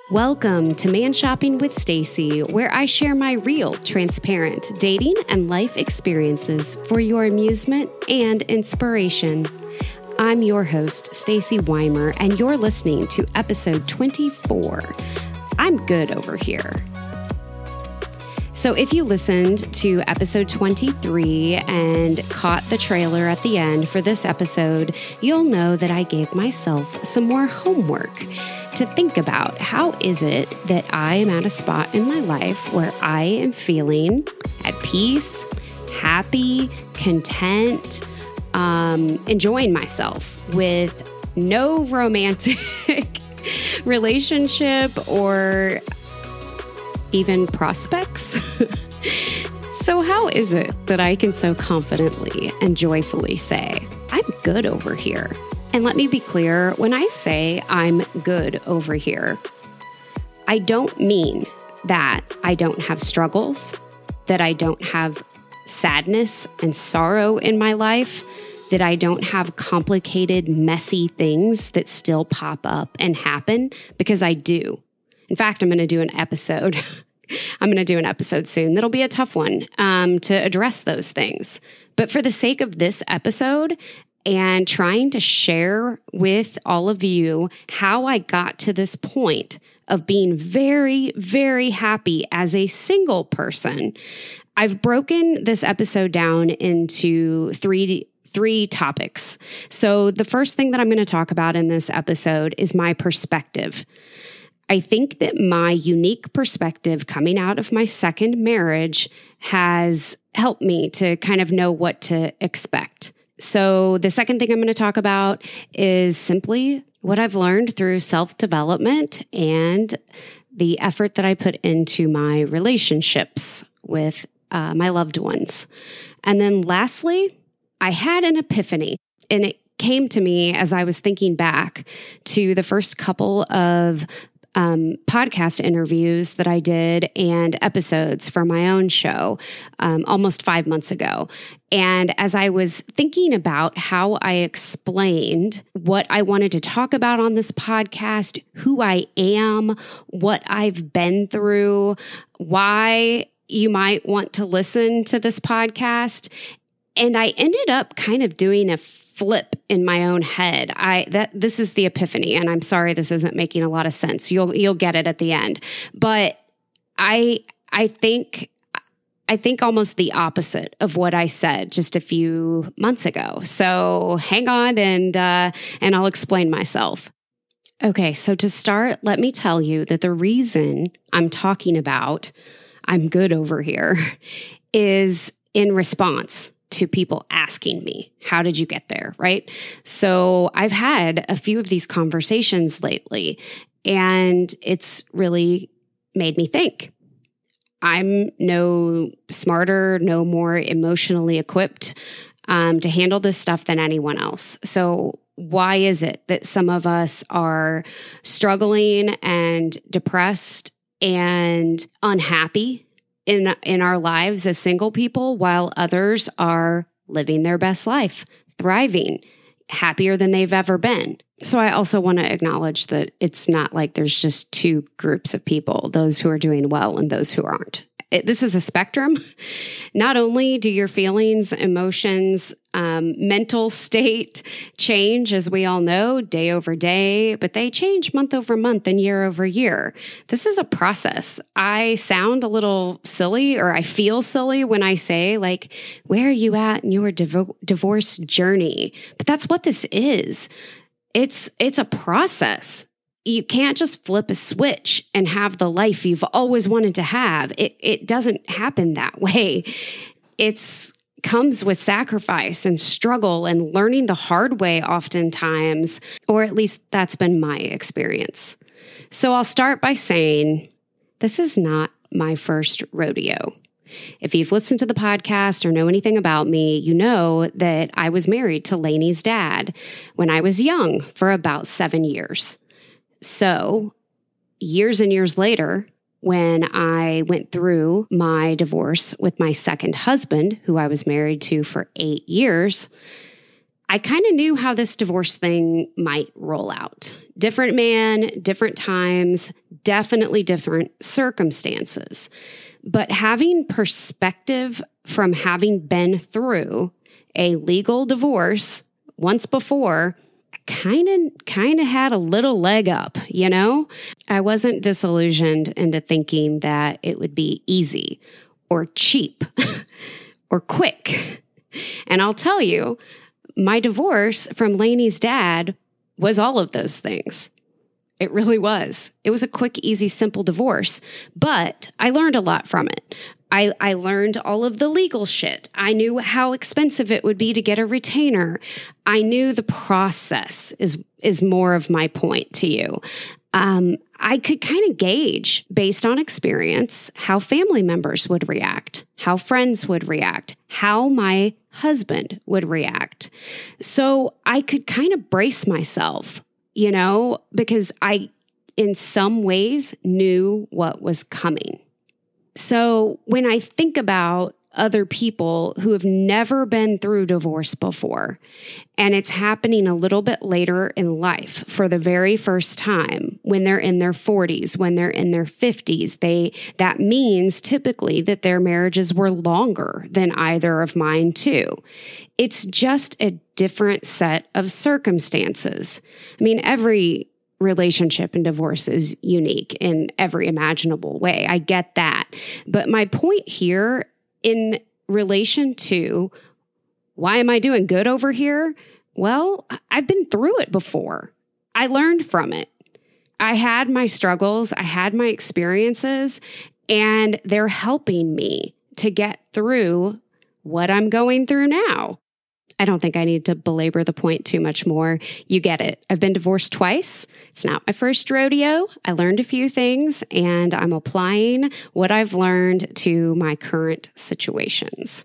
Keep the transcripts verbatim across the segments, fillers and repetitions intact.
Welcome to Man Shopping with Stacy, where I share my real, transparent dating and life experiences for your amusement and inspiration. I'm your host, Stacy Weimer, and you're listening to episode twenty-four. I'm good over here. So if you listened to episode twenty-three and caught the trailer at the end for this episode, you'll know that I gave myself some more homework to think about. How is it that I am at a spot in my life where I am feeling at peace, happy, content, um, enjoying myself with no romantic relationship or even prospects? So how is it that I can so confidently and joyfully say, I'm good over here? And let me be clear, when I say I'm good over here, I don't mean that I don't have struggles, that I don't have sadness and sorrow in my life, that I don't have complicated, messy things that still pop up and happen, because I do. In fact, I'm going to do an episode. I'm going to do an episode soon. That'll be a tough one um, to address those things. But for the sake of this episode and trying to share with all of you how I got to this point of being very, very happy as a single person, I've broken this episode down into three three topics. So the first thing that I'm going to talk about in this episode is my perspective. I think that my unique perspective coming out of my second marriage has helped me to kind of know what to expect. So the second thing I'm going to talk about is simply what I've learned through self-development and the effort that I put into my relationships with uh, my loved ones. And then lastly, I had an epiphany, and it came to me as I was thinking back to the first couple of Um, podcast interviews that I did and episodes for my own show um, almost five months ago. And as I was thinking about how I explained what I wanted to talk about on this podcast, who I am, what I've been through, why you might want to listen to this podcast, and I ended up kind of doing a flip in my own head. I that this is the epiphany, and I'm sorry this isn't making a lot of sense. You'll you'll get it at the end. But I I think I think almost the opposite of what I said just a few months ago. So hang on, and uh, and I'll explain myself. Okay, so to start, let me tell you that the reason I'm talking about I'm good over here is in response to people asking me, how did you get there, right? So I've had a few of these conversations lately, and it's really made me think. I'm no smarter, no more emotionally equipped um, to handle this stuff than anyone else. So why is it that some of us are struggling and depressed and unhappy in in our lives as single people, while others are living their best life, thriving, happier than they've ever been? So I also want to acknowledge that it's not like there's just two groups of people, those who are doing well and those who aren't. It, this is a spectrum. Not only do your feelings, emotions, um, mental state change, as we all know, day over day, but they change month over month and year over year. This is a process. I sound a little silly, or I feel silly when I say, like, where are you at in your divo- divorce journey? But that's what this is. It's it's a process. You can't just flip a switch and have the life you've always wanted to have. It it doesn't happen that way. It's comes with sacrifice and struggle and learning the hard way oftentimes, or at least that's been my experience. So I'll start by saying this is not my first rodeo. If you've listened to the podcast or know anything about me, you know that I was married to Lainey's dad when I was young for about seven years. So years and years later, when I went through my divorce with my second husband, who I was married to for eight years, I kind of knew how this divorce thing might roll out. Different man, different times, definitely different circumstances. But having perspective from having been through a legal divorce once before, kind of kind of had a little leg up, you know? I wasn't disillusioned into thinking that it would be easy or cheap or quick. And I'll tell you, my divorce from Lainey's dad was all of those things. It really was. It was a quick, easy, simple divorce, but I learned a lot from it. I, I learned all of the legal shit. I knew how expensive it would be to get a retainer. I knew the process is, is more of my point to you. Um, I could kind of gauge based on experience how family members would react, how friends would react, how my husband would react. So I could kind of brace myself, you know, because I, in some ways, knew what was coming. So when I think about other people who have never been through divorce before, and it's happening a little bit later in life for the very first time, when they're in their forties, when they're in their fifties, they that means typically that their marriages were longer than either of mine too. It's just a different set of circumstances. I mean, every relationship and divorce is unique in every imaginable way. I get that. But my point here in relation to why am I doing good over here? Well, I've been through it before. I learned from it. I had my struggles. I had my experiences, and they're helping me to get through what I'm going through now. I don't think I need to belabor the point too much more. You get it. I've been divorced twice. It's not my first rodeo. I learned a few things, and I'm applying what I've learned to my current situations.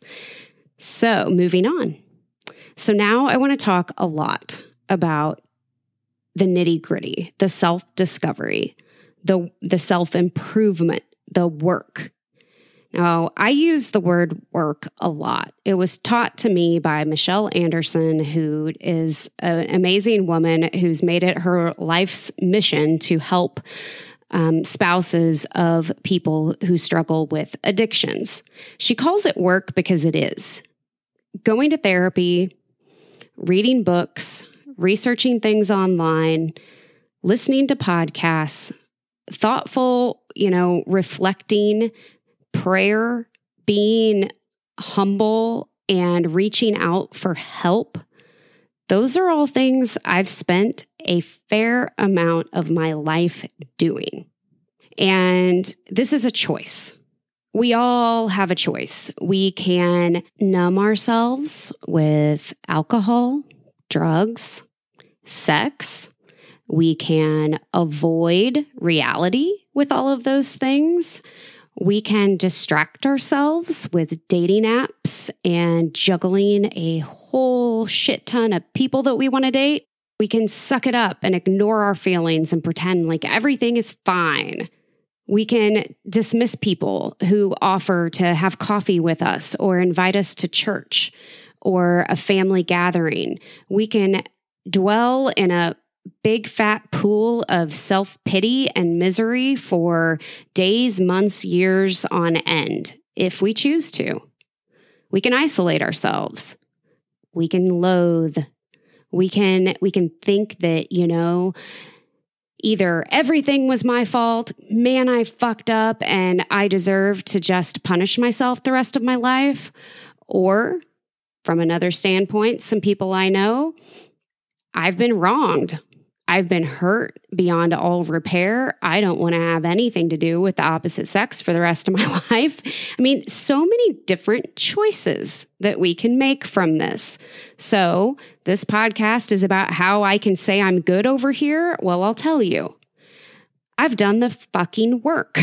So moving on. So now I want to talk a lot about the nitty-gritty, the self-discovery, the, the self-improvement, the work. Now, I use the word work a lot. It was taught to me by Michelle Anderson, who is an amazing woman who's made it her life's mission to help um, spouses of people who struggle with addictions. She calls it work because it is. Going to therapy, reading books, researching things online, listening to podcasts, thoughtful, you know, reflecting, prayer, being humble, and reaching out for help. Those are all things I've spent a fair amount of my life doing. And this is a choice. We all have a choice. We can numb ourselves with alcohol, drugs, sex. We can avoid reality with all of those things. We can distract ourselves with dating apps and juggling a whole shit ton of people that we want to date. We can suck it up and ignore our feelings and pretend like everything is fine. We can dismiss people who offer to have coffee with us or invite us to church or a family gathering. We can dwell in a big fat pool of self-pity and misery for days, months, years on end, if we choose to. We can isolate ourselves. We can loathe. We can, we can think that, you know, either everything was my fault, man, I fucked up and I deserve to just punish myself the rest of my life. Or from another standpoint, some people I know, I've been wronged. I've been hurt beyond all repair. I don't want to have anything to do with the opposite sex for the rest of my life. I mean, so many different choices that we can make from this. So this podcast is about how I can say I'm good over here. Well, I'll tell you, I've done the fucking work.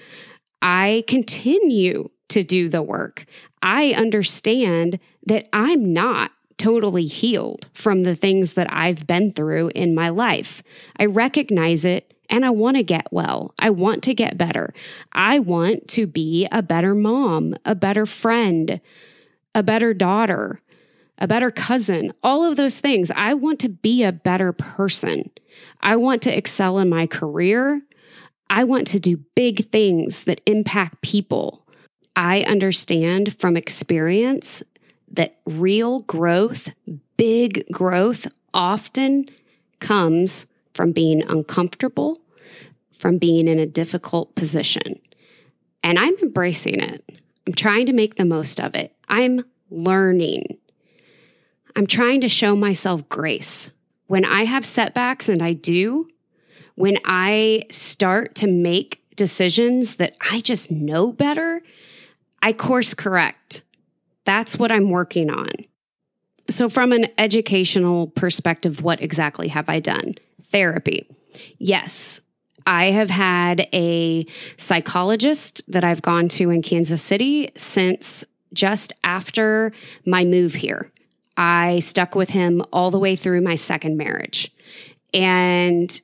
I continue to do the work. I understand that I'm not totally healed from the things that I've been through in my life. I recognize it and I want to get well. I want to get better. I want to be a better mom, a better friend, a better daughter, a better cousin, all of those things. I want to be a better person. I want to excel in my career. I want to do big things that impact people. I understand from experience that real growth, big growth, often comes from being uncomfortable, from being in a difficult position. And I'm embracing it. I'm trying to make the most of it. I'm learning. I'm trying to show myself grace. When I have setbacks, and I do, when I start to make decisions that I just know better, I course correct. That's what I'm working on. So from an educational perspective, what exactly have I done? Therapy. Yes, I have had a psychologist that I've gone to in Kansas City since just after my move here. I stuck with him all the way through my second marriage. And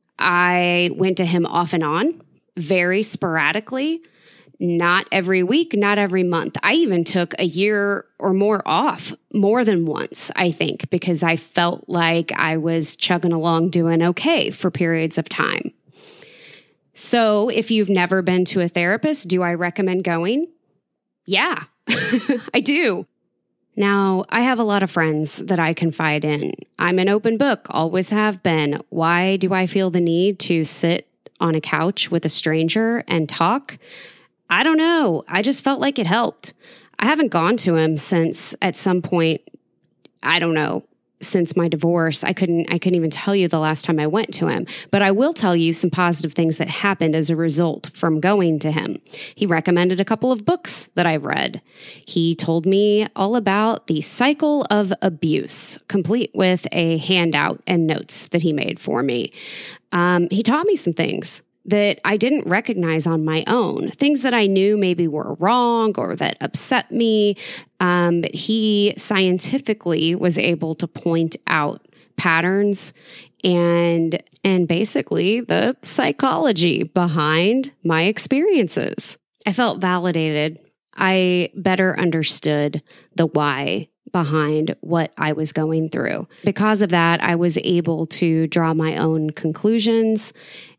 I went to him off and on, very sporadically, not every week, not every month. I even took a year or more off, more than once, I think, because I felt like I was chugging along doing okay for periods of time. So if you've never been to a therapist, do I recommend going? Yeah, I do. Now, I have a lot of friends that I confide in. I'm an open book, always have been. Why do I feel the need to sit on a couch with a stranger and talk? I don't know. I just felt like it helped. I haven't gone to him since at some point, I don't know, since my divorce. I couldn't I couldn't even tell you the last time I went to him. But I will tell you some positive things that happened as a result from going to him. He recommended a couple of books that I've read. He told me all about the cycle of abuse, complete with a handout and notes that he made for me. Um, he taught me some things that I didn't recognize on my own, things that I knew maybe were wrong or that upset me. Um, but he scientifically was able to point out patterns and and basically the psychology behind my experiences. I felt validated. I better understood the why behind what I was going through. Because of that, I was able to draw my own conclusions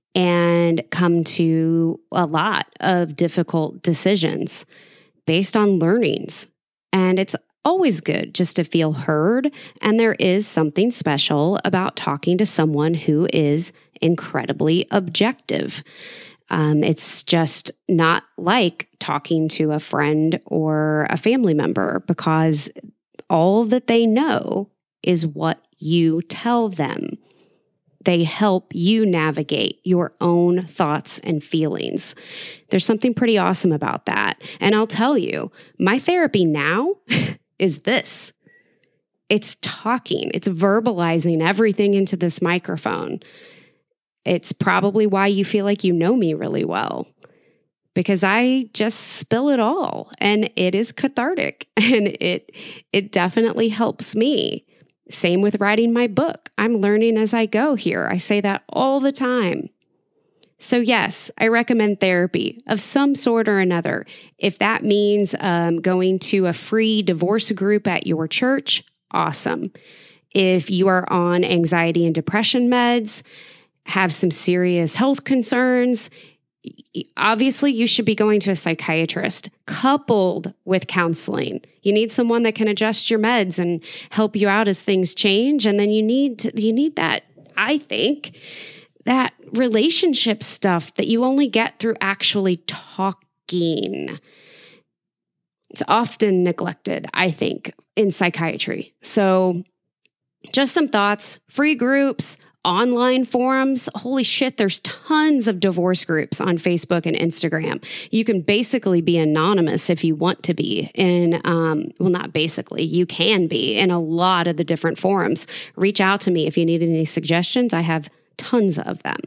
and come to a lot of difficult decisions based on learnings. And it's always good just to feel heard. And there is something special about talking to someone who is incredibly objective. Um, it's just not like talking to a friend or a family member, because all that they know is what you tell them. They help you navigate your own thoughts and feelings. There's something pretty awesome about that. And I'll tell you, my therapy now is this. It's talking. It's verbalizing everything into this microphone. It's probably why you feel like you know me really well, because I just spill it all, and it is cathartic, and it it definitely helps me. Same with writing my book. I'm learning as I go here. I say that all the time. So yes, I recommend therapy of some sort or another. If that means um, going to a free divorce group at your church, awesome. If you are on anxiety and depression meds, have some serious health concerns, obviously you should be going to a psychiatrist coupled with counseling. You need someone that can adjust your meds and help you out as things change. And then you need to, you need that, I think, that relationship stuff that you only get through actually talking. It's often neglected, I think, in psychiatry. So just some thoughts, free groups, online forums. Holy shit, there's tons of divorce groups on Facebook and Instagram. You can basically be anonymous if you want to be in, um, well, not basically, you can be in a lot of the different forums. Reach out to me if you need any suggestions. I have tons of them.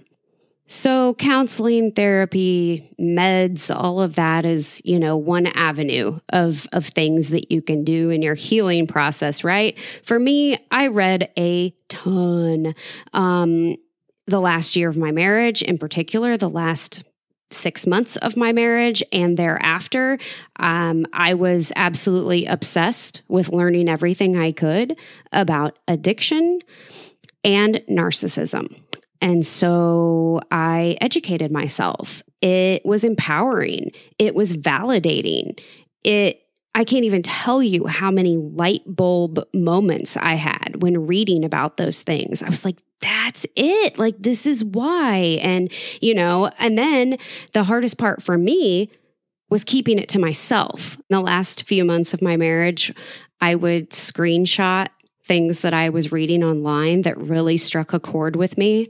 So counseling, therapy, meds, all of that is, you know, one avenue of, of things that you can do in your healing process, right? For me, I read a ton. Um, the last year of my marriage, in particular, the last six months of my marriage and thereafter, um, I was absolutely obsessed with learning everything I could about addiction and narcissism. And so I educated myself. It was empowering. It was validating. It I can't even tell you how many light bulb moments I had when reading about those things. I was like, that's it. Like, this is why. And, you know, and then the hardest part for me was keeping it to myself. In the last few months of my marriage, I would screenshot things that I was reading online that really struck a chord with me.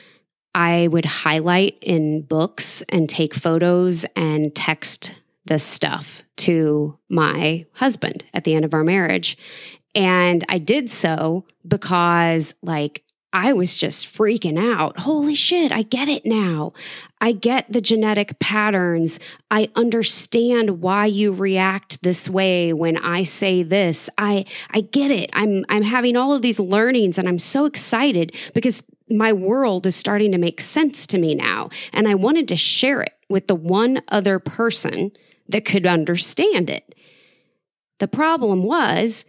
I would highlight in books and take photos and text this stuff to my husband at the end of our marriage. And I did so because, like, I was just freaking out. Holy shit, I get it now. I get the genetic patterns. I understand why you react this way when I say this. I I get it. I'm I'm having all of these learnings and I'm so excited because my world is starting to make sense to me now. And I wanted to share it with the one other person that could understand it. The problem was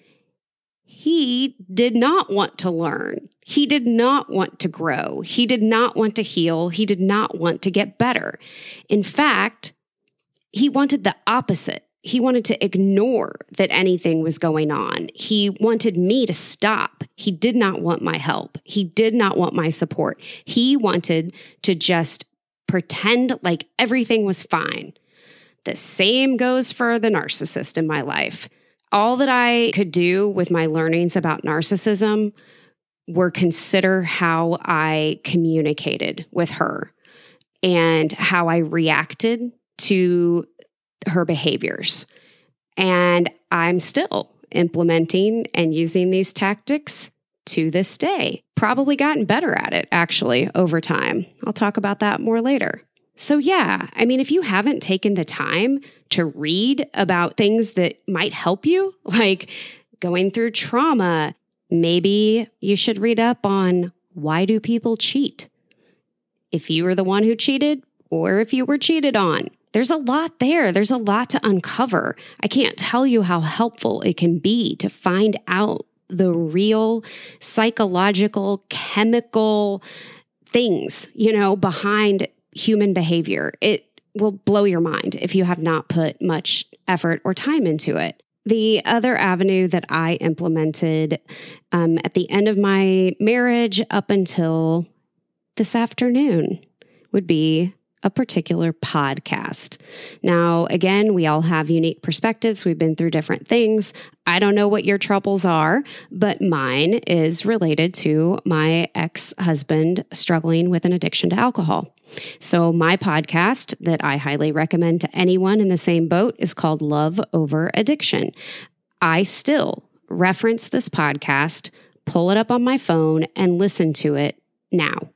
he did not want to learn. He did not want to grow. He did not want to heal. He did not want to get better. In fact, he wanted the opposite. He wanted to ignore that anything was going on. He wanted me to stop. He did not want my help. He did not want my support. He wanted to just pretend like everything was fine. The same goes for the narcissist in my life. All that I could do with my learnings about narcissism were consider how I communicated with her and how I reacted to her behaviors. And I'm still implementing and using these tactics to this day. Probably gotten better at it, actually, over time. I'll talk about that more later. So yeah, I mean, if you haven't taken the time to read about things that might help you, like going through trauma, maybe you should read up on why do people cheat? If you were the one who cheated or if you were cheated on. There's a lot there. There's a lot to uncover. I can't tell you how helpful it can be to find out the real psychological, chemical things, you know, behind human behavior. It will blow your mind if you have not put much effort or time into it. The other avenue that I implemented um, at the end of my marriage up until this afternoon would be a particular podcast. Now, again, we all have unique perspectives. We've been through different things. I don't know what your troubles are, but mine is related to my ex-husband struggling with an addiction to alcohol. So my podcast that I highly recommend to anyone in the same boat is called Love Over Addiction. I still reference this podcast, pull it up on my phone, and listen to it now.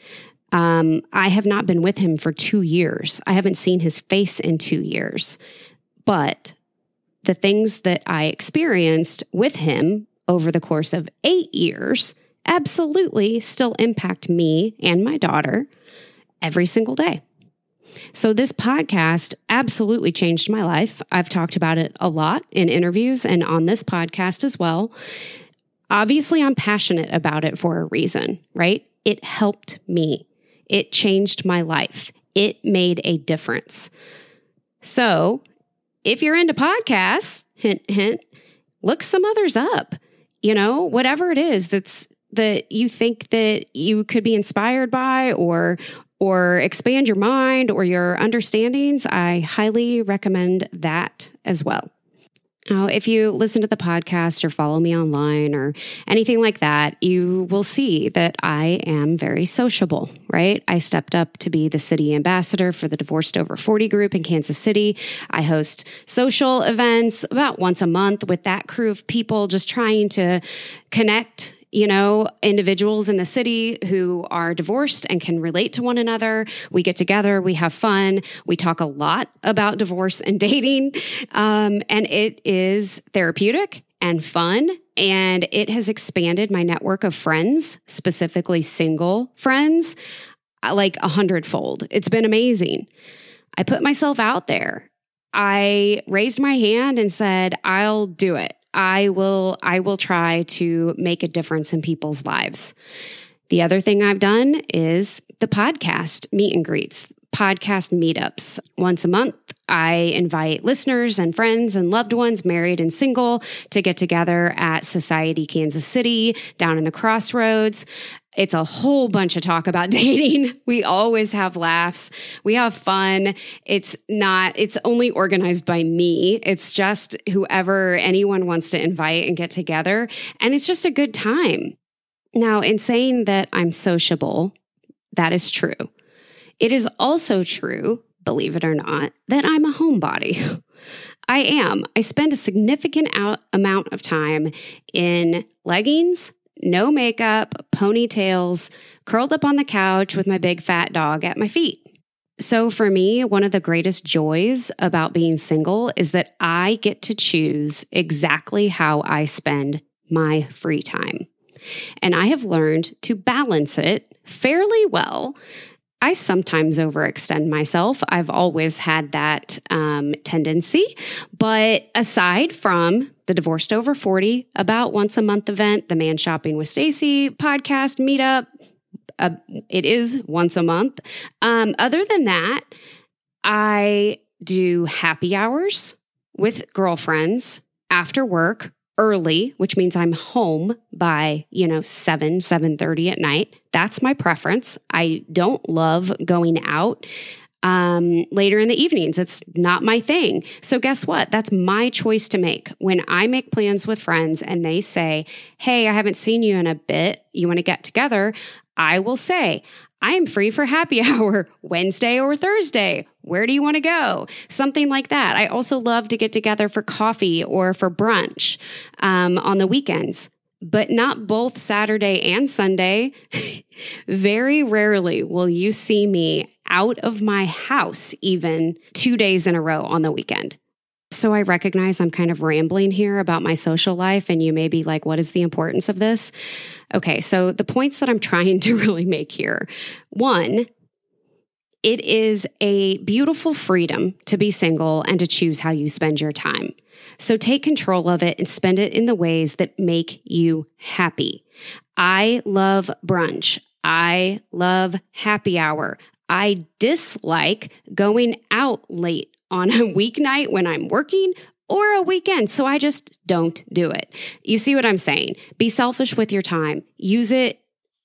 Um, I have not been with him for two years. I haven't seen his face in two years. But the things that I experienced with him over the course of eight years absolutely still impact me and my daughter every single day. So this podcast absolutely changed my life. I've talked about it a lot in interviews and on this podcast as well. Obviously, I'm passionate about it for a reason, right? It helped me. It changed my life. It made a difference. So if you're into podcasts, hint, hint, look some others up. You know, whatever it is that's that you think that you could be inspired by or or expand your mind or your understandings, I highly recommend that as well. Now, if you listen to the podcast or follow me online or anything like that, you will see that I am very sociable, right? I stepped up to be the city ambassador for the Divorced Over forty group in Kansas City. I host social events about once a month with that crew of people just trying to connect, you know, individuals in the city who are divorced and can relate to one another. We get together, we have fun, we talk a lot about divorce and dating, um, and it is therapeutic and fun, and it has expanded my network of friends, specifically single friends, like a hundredfold. It's been amazing. I put myself out there. I raised my hand and said, I'll do it. I will, I will try to make a difference in people's lives. The other thing I've done is the podcast meet and greets, podcast meetups. Once a month, I invite listeners and friends and loved ones, married and single, to get together at Society Kansas City, down in the Crossroads. It's a whole bunch of talk about dating. We always have laughs. We have fun. It's not, it's only organized by me. It's just whoever anyone wants to invite and get together. And it's just a good time. Now, in saying that I'm sociable, that is true. It is also true, believe it or not, that I'm a homebody. I am. I spend a significant out amount of time in leggings, no makeup, ponytails, curled up on the couch with my big fat dog at my feet. So for me, one of the greatest joys about being single is that I get to choose exactly how I spend my free time. And I have learned to balance it fairly well. I sometimes overextend myself. I've always had that um, tendency. But aside from the Divorced Over forty, about once a month event, the Man Shopping with Stacy podcast meetup, uh, it is once a month. Um, other than that, I do happy hours with girlfriends after work early, which means I'm home by, you know, seven, seven thirty at night. That's my preference. I don't love going out um, later in the evenings. It's not my thing. So guess what? That's my choice to make. When I make plans with friends and they say, hey, I haven't seen you in a bit, you want to get together? I will say, I am free for happy hour Wednesday or Thursday. Where do you want to go? Something like that. I also love to get together for coffee or for brunch um, on the weekends, but not both Saturday and Sunday. Very rarely will you see me out of my house even two days in a row on the weekend. So I recognize I'm kind of rambling here about my social life, and you may be like, what is the importance of this? Okay, so the points that I'm trying to really make here. One, it is a beautiful freedom to be single and to choose how you spend your time. So take control of it and spend it in the ways that make you happy. I love brunch. I love happy hour. I dislike going out late on a weeknight when I'm working or a weekend. So I just don't do it. You see what I'm saying? Be selfish with your time. Use it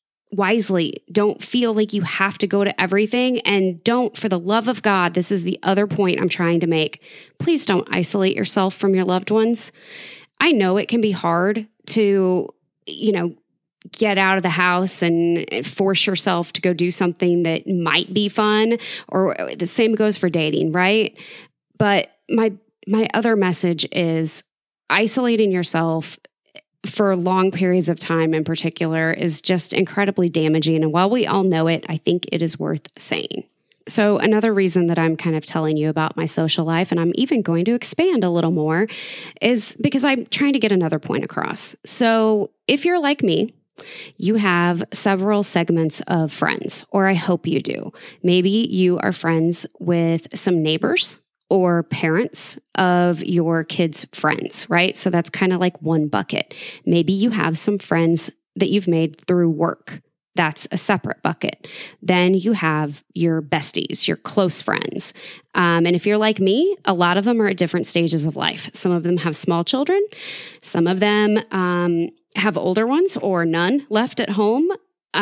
wisely. Don't feel like you have to go to everything. And don't, for the love of God, this is the other point I'm trying to make. Please don't isolate yourself from your loved ones. I know it can be hard to, you know, get out of the house and force yourself to go do something that might be fun, or the same goes for dating, right? But my my other message is isolating yourself for long periods of time in particular is just incredibly damaging. And while we all know it, I think it is worth saying. So another reason that I'm kind of telling you about my social life, and I'm even going to expand a little more, is because I'm trying to get another point across. So if you're like me, you have several segments of friends, or I hope you do. Maybe you are friends with some neighbors or parents of your kids' friends, right? So that's kind of like one bucket. Maybe you have some friends that you've made through work. That's a separate bucket. Then you have your besties, your close friends. Um, and if you're like me, a lot of them are at different stages of life. Some of them have small children. Some of them um, have older ones or none left at home.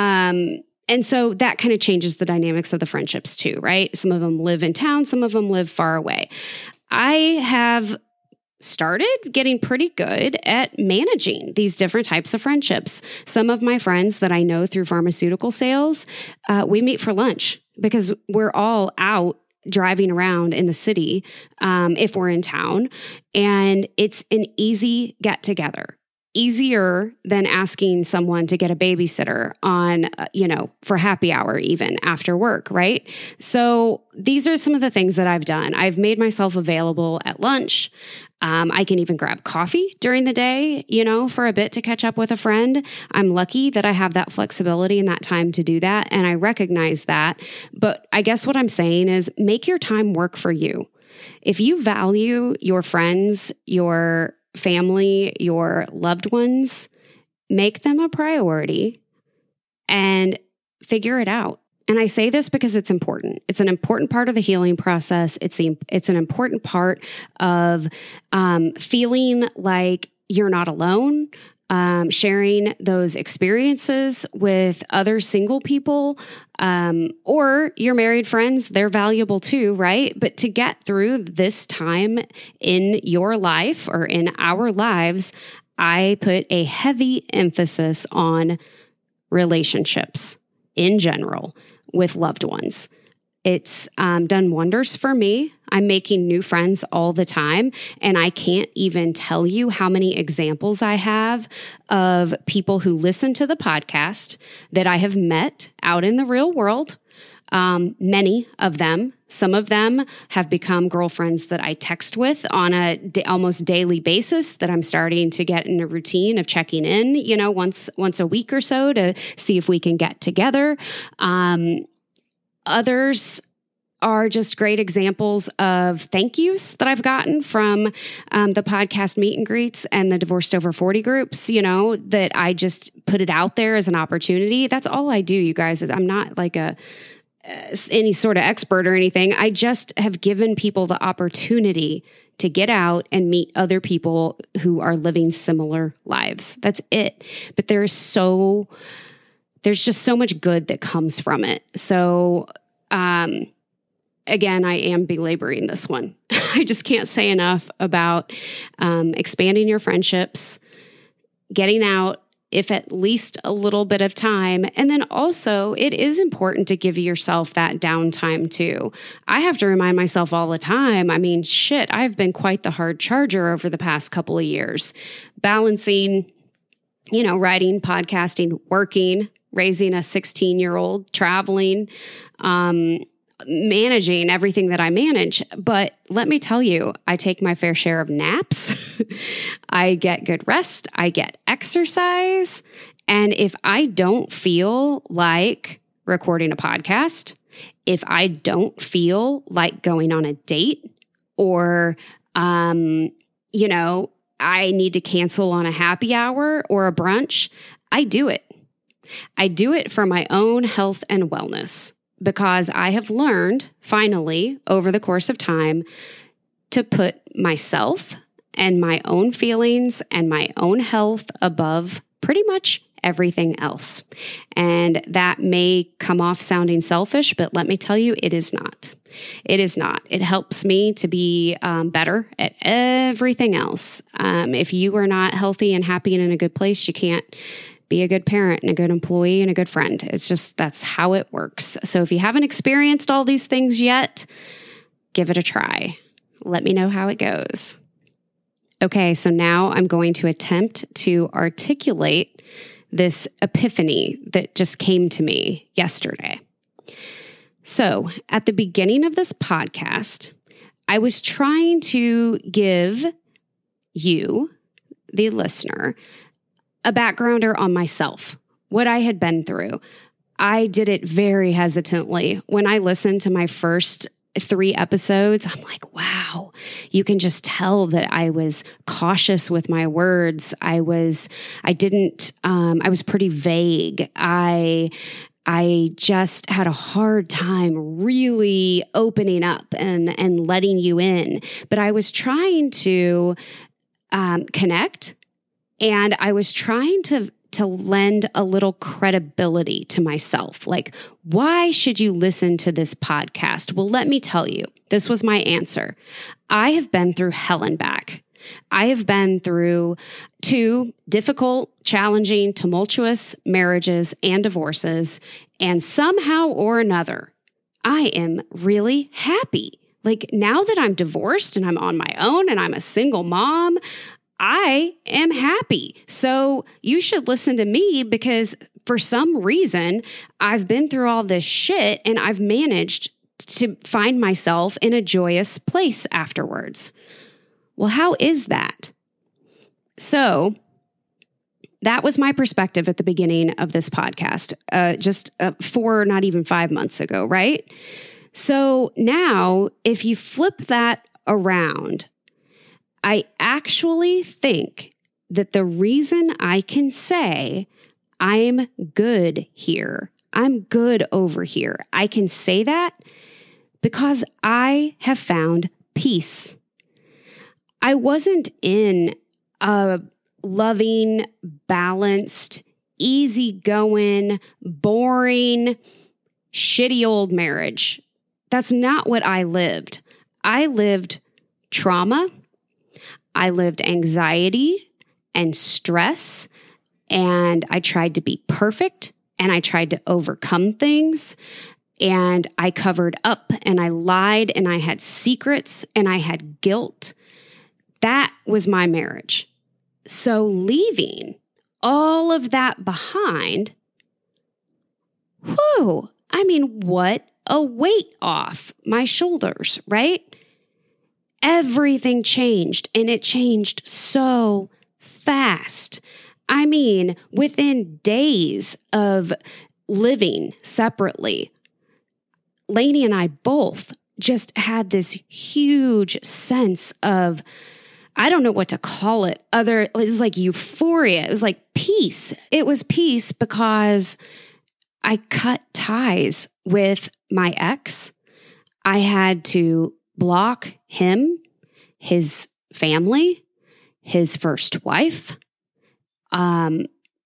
Um, and so that kind of changes the dynamics of the friendships too, right? Some of them live in town. Some of them live far away. I have started getting pretty good at managing these different types of friendships. Some of my friends that I know through pharmaceutical sales, uh, we meet for lunch because we're all out driving around in the city um, if we're in town. And it's an easy get together. easier than asking someone to get a babysitter on, uh, you know, for happy hour, even after work, right? So these are some of the things that I've done. I've made myself available at lunch. Um, I can even grab coffee during the day, you know, for a bit to catch up with a friend. I'm lucky that I have that flexibility and that time to do that. And I recognize that. But I guess what I'm saying is make your time work for you. If you value your friends, your family, your loved ones, make them a priority and figure it out. And I say this because it's important. It's an important part of the healing process. It's the it's an important part of um, feeling like you're not alone, um, sharing those experiences with other single people, um, or your married friends. They're valuable too, right? But to get through this time in your life or in our lives, I put a heavy emphasis on relationships in general with loved ones. It's um, done wonders for me. I'm making new friends all the time, and I can't even tell you how many examples I have of people who listen to the podcast that I have met out in the real world. Um, many of them, some of them have become girlfriends that I text with on a da- almost daily basis, that I'm starting to get in a routine of checking in, you know, once, once a week or so to see if we can get together. Um, others are just great examples of thank yous that I've gotten from um, the podcast meet and greets and the Divorced Over forty groups, you know, that I just put it out there as an opportunity. That's all I do, you guys. I'm not like a any sort of expert or anything. I just have given people the opportunity to get out and meet other people who are living similar lives. That's it. But there's so, there's just so much good that comes from it. So, um, again, I am belaboring this one. I just can't say enough about um, expanding your friendships, getting out, if at least a little bit of time. And then also, it is important to give yourself that downtime too. I have to remind myself all the time. I mean, shit, I've been quite the hard charger over the past couple of years, balancing, you know, writing, podcasting, working, raising a sixteen-year-old, traveling, um, managing everything that I manage. But let me tell you, I take my fair share of naps. I get good rest. I get exercise. And if I don't feel like recording a podcast, if I don't feel like going on a date, or, um, you know, I need to cancel on a happy hour or a brunch, I do it. I do it for my own health and wellness. Because I have learned, finally, over the course of time, to put myself and my own feelings and my own health above pretty much everything else. And that may come off sounding selfish, but let me tell you, it is not. It is not. It helps me to be um, better at everything else. Um, if you are not healthy and happy and in a good place, you can't be a good parent and a good employee and a good friend. It's just, that's how it works. So if you haven't experienced all these things yet, give it a try. Let me know how it goes. Okay, so now I'm going to attempt to articulate this epiphany that just came to me yesterday. So at the beginning of this podcast, I was trying to give you, the listener, a backgrounder on myself, what I had been through. I did it very hesitantly. When I listened to my first three episodes, I'm like, wow, you can just tell that I was cautious with my words. I was, I didn't, um, I was pretty vague. I, I just had a hard time really opening up and, and letting you in. But I was trying to um, connect. And I was trying to, to lend a little credibility to myself. Like, why should you listen to this podcast? Well, let me tell you, this was my answer. I have been through hell and back. I have been through two difficult, challenging, tumultuous marriages and divorces. And somehow or another, I am really happy. Like, now that I'm divorced and I'm on my own and I'm a single mom, I am happy. So you should listen to me because for some reason, I've been through all this shit and I've managed to find myself in a joyous place afterwards. Well, how is that? So that was my perspective at the beginning of this podcast, uh, just uh, four, not even five months ago, right? So now, if you flip that around, I actually think that the reason I can say I'm good here, I'm good over here, I can say that because I have found peace. I wasn't in a loving, balanced, easygoing, boring, shitty old marriage. That's not what I lived. I lived trauma. I lived anxiety and stress, and I tried to be perfect, and I tried to overcome things, and I covered up, and I lied, and I had secrets, and I had guilt. That was my marriage. So leaving all of that behind, whew, I mean, what a weight off my shoulders, right? Everything changed, and it changed so fast. I mean, within days of living separately, Lainey and I both just had this huge sense of, I don't know what to call it. Other, it was like euphoria. It was like peace. It was peace because I cut ties with my ex. I had to block him, his family, his first wife. Um,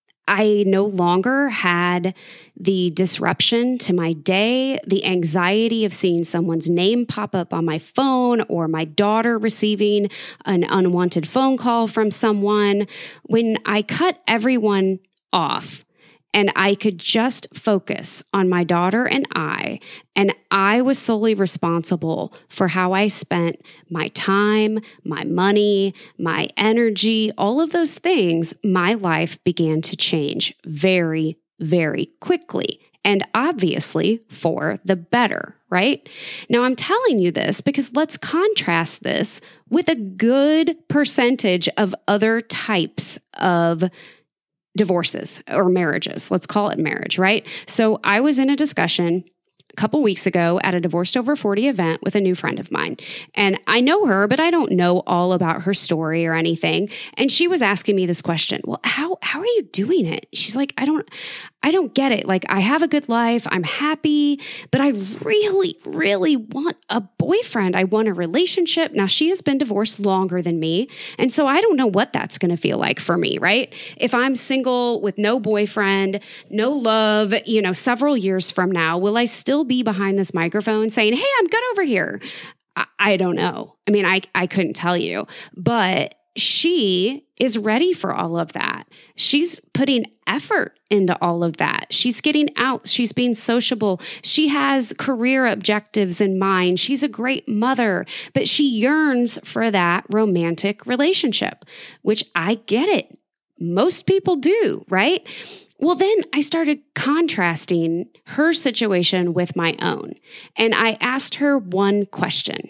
I no longer had the disruption to my day, the anxiety of seeing someone's name pop up on my phone or my daughter receiving an unwanted phone call from someone. When I cut everyone off and I could just focus on my daughter and I, and I was solely responsible for how I spent my time, my money, my energy, all of those things, my life began to change very, very quickly. And obviously for the better, right? Now I'm telling you this because let's contrast this with a good percentage of other types of divorces or marriages. Let's call it marriage, right? So I was in a discussion a couple weeks ago at a Divorced Over forty event with a new friend of mine. And I know her, but I don't know all about her story or anything. And she was asking me this question. Well, how how are you doing it? She's like, I don't I don't get it. Like, I have a good life. I'm happy, but I really, really want a boyfriend. I want a relationship. Now, she has been divorced longer than me. And so I don't know what that's going to feel like for me, right? If I'm single with no boyfriend, no love, you know, several years from now, will I still be behind this microphone saying, hey, I'm good over here? I, I don't know. I mean, I, I couldn't tell you, but she is ready for all of that. She's putting effort into all of that. She's getting out. She's being sociable. She has career objectives in mind. She's a great mother, but she yearns for that romantic relationship, which I get it. Most people do, right? Well, then I started contrasting her situation with my own. And I asked her one question.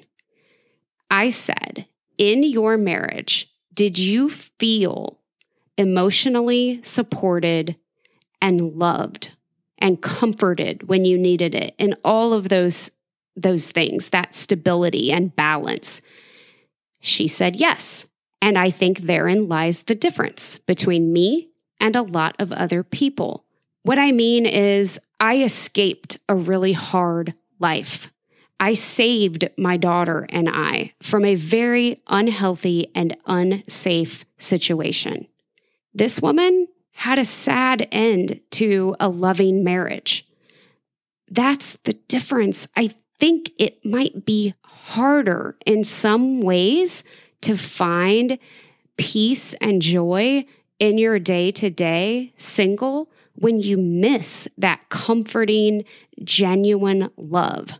I said, in your marriage, did you feel emotionally supported and loved and comforted when you needed it? And all of those, those things, that stability and balance. She said yes. And I think therein lies the difference between me and a lot of other people. What I mean is I escaped a really hard life. I saved my daughter and I from a very unhealthy and unsafe situation. This woman had a sad end to a loving marriage. That's the difference. I think it might be harder in some ways to find peace and joy in your day-to-day single when you miss that comforting, genuine love.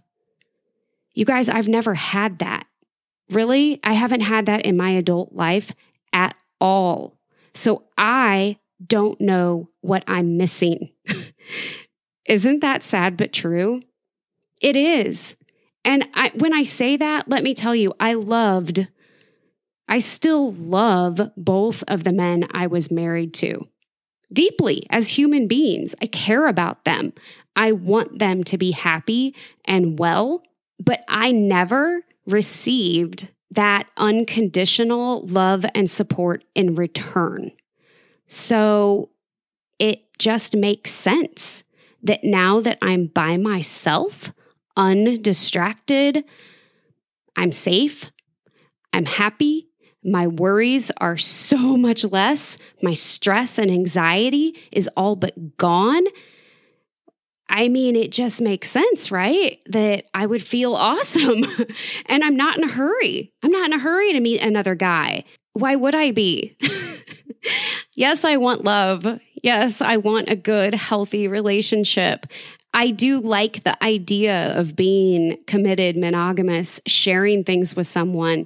You guys, I've never had that. Really, I haven't had that in my adult life at all. So I don't know what I'm missing. Isn't that sad but true? It is. And I, when I say that, let me tell you, I loved, I still love both of the men I was married to deeply as human beings. I care about them. I want them to be happy and well, but I never received that unconditional love and support in return. So it just makes sense that now that I'm by myself, undistracted, I'm safe, I'm happy, my worries are so much less, my stress and anxiety is all but gone. I mean, it just makes sense, right? That I would feel awesome. And I'm not in a hurry. I'm not in a hurry to meet another guy. Why would I be? Yes, I want love. Yes, I want a good, healthy relationship. I do like the idea of being committed, monogamous, sharing things with someone.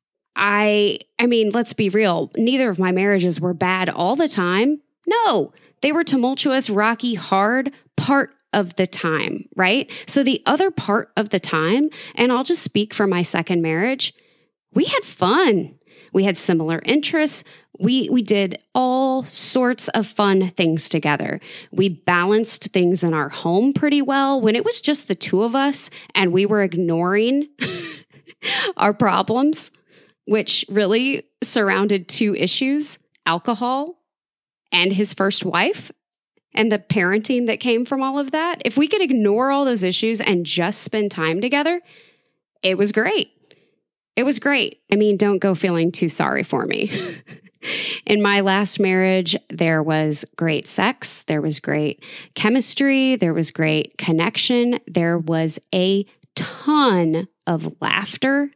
I, I mean, let's be real. Neither of my marriages were bad all the time. No, they were tumultuous, rocky, hard part of the time, right? So the other part of the time, and I'll just speak for my second marriage, we had fun. We had similar interests. We we did all sorts of fun things together. We balanced things in our home pretty well. When it was just the two of us and we were ignoring our problems, which really surrounded two issues, alcohol and his first wife, and the parenting that came from all of that. If we could ignore all those issues and just spend time together, it was great. It was great. I mean, don't go feeling too sorry for me. In my last marriage, there was great sex. There was great chemistry. There was great connection. There was a ton of laughter.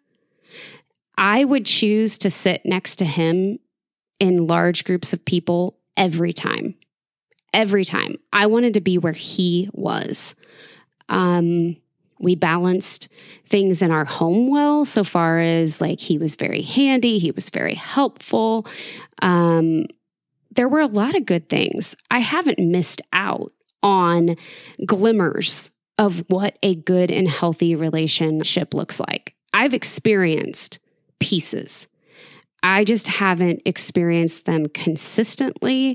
I would choose to sit next to him in large groups of people every time. Every time. I wanted to be where he was. Um, we balanced things in our home well, so far as like he was very handy, he was very helpful. Um, there were a lot of good things. I haven't missed out on glimmers of what a good and healthy relationship looks like. I've experienced pieces. I just haven't experienced them consistently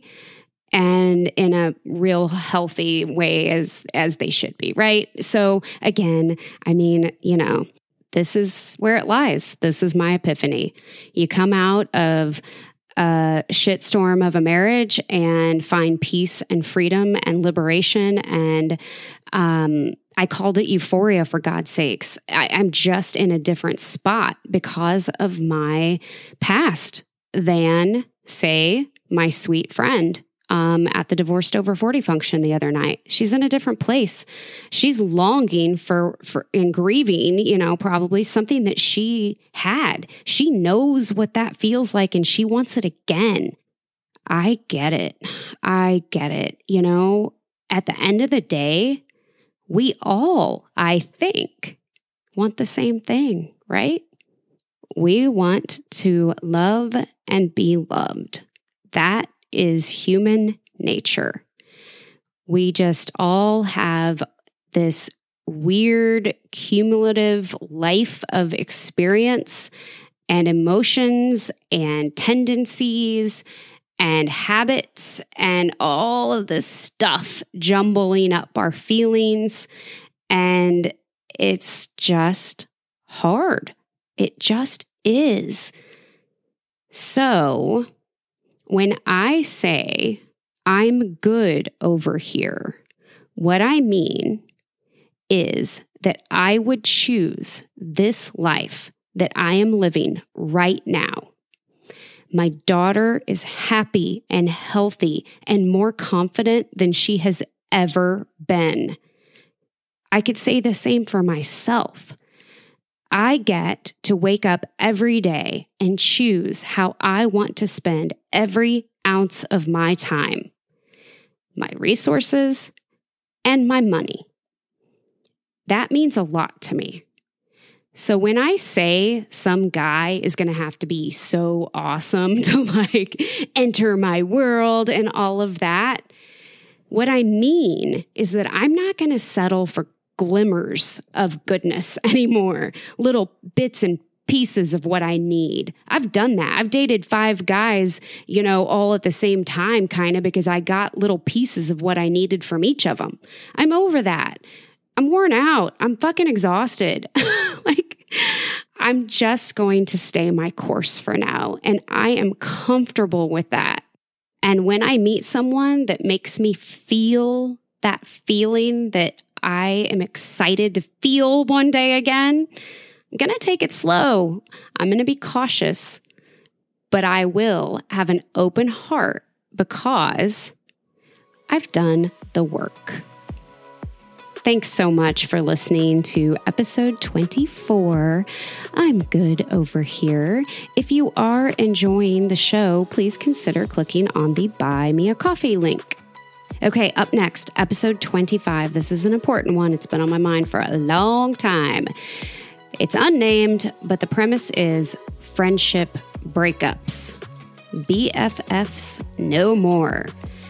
and in a real healthy way as as they should be, right? So again, I mean, you know, this is where it lies. This is my epiphany. You come out of a shitstorm of a marriage and find peace and freedom and liberation. And um, I called it euphoria, for God's sakes. I, I'm just in a different spot because of my past than, say, my sweet friend um, at the Divorced Over forty function the other night. She's in a different place. She's longing for, for and grieving, you know, probably something that she had. She knows what that feels like and she wants it again. I get it. I get it. You know, at the end of the day, we all, I think, want the same thing, right? We want to love and be loved. That is human nature. We just all have this weird cumulative life of experience and emotions and tendencies and habits and all of this stuff jumbling up our feelings. And it's just hard. It just is. So when I say I'm good over here, what I mean is that I would choose this life that I am living right now. My daughter is happy and healthy and more confident than she has ever been. I could say the same for myself. I get to wake up every day and choose how I want to spend every ounce of my time, my resources, and my money. That means a lot to me. So when I say some guy is going to have to be so awesome to like enter my world and all of that, what I mean is that I'm not going to settle for glimmers of goodness anymore, little bits and pieces of what I need. I've done that. I've dated five guys, you know, all at the same time, kind of because I got little pieces of what I needed from each of them. I'm over that. I'm worn out. I'm fucking exhausted. Like, I'm just going to stay my course for now. And I am comfortable with that. And when I meet someone that makes me feel that feeling that I am excited to feel one day again, I'm going to take it slow. I'm going to be cautious, but I will have an open heart because I've done the work. Thanks so much for listening to episode twenty-four. I'm good over here. If you are enjoying the show, please consider clicking on the Buy Me a Coffee link. Okay, up next, episode twenty-five. This is an important one. It's been on my mind for a long time. It's unnamed, but the premise is friendship breakups. B F Fs no more.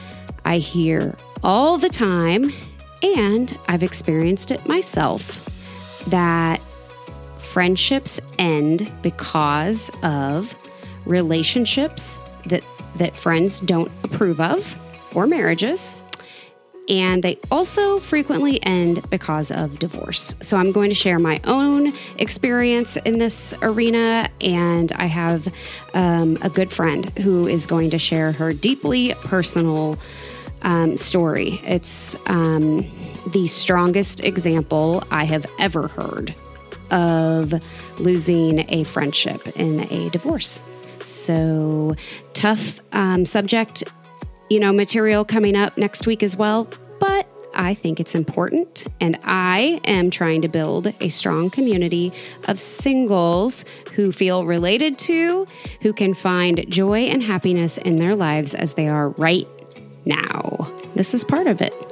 I hear all the time, and I've experienced it myself, that friendships end because of relationships that, that friends don't approve of, or marriages. And they also frequently end because of divorce. So I'm going to share my own experience in this arena, and I have um, a good friend who is going to share her deeply personal um, story. It's um, the strongest example I have ever heard of losing a friendship in a divorce. So tough um, subject, you know, material coming up next week as well, but I think it's important, and I am trying to build a strong community of singles who feel related to, who can find joy and happiness in their lives as they are right now. This is part of it.